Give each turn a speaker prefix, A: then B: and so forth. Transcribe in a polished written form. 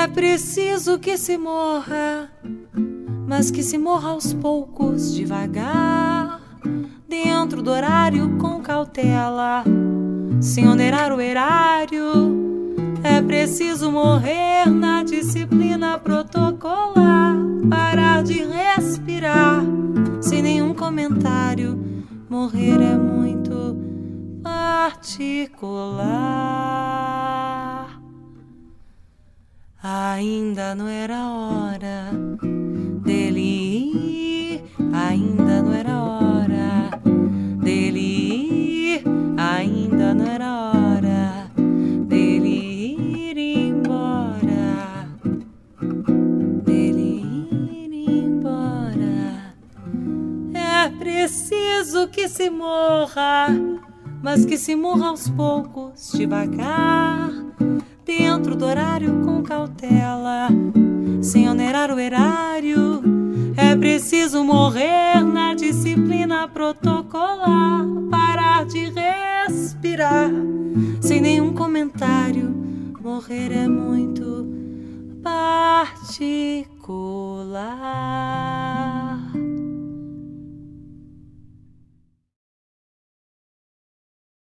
A: preciso que se morra, mas que se morra aos poucos, devagar, dentro do horário com cautela, sem onerar o erário. É preciso morrer na disciplina protocolar, parar de respirar sem nenhum comentário. Morrer é muito particular. Ainda não era hora dele ir, ainda não era hora dele ir, ainda não era hora dele ir embora, dele ir embora. É preciso que se morra, mas que se morra aos poucos, devagar, dentro do horário com cautela, sem onerar o erário. É preciso morrer na disciplina protocolar, parar de respirar sem nenhum comentário. Morrer é muito particular.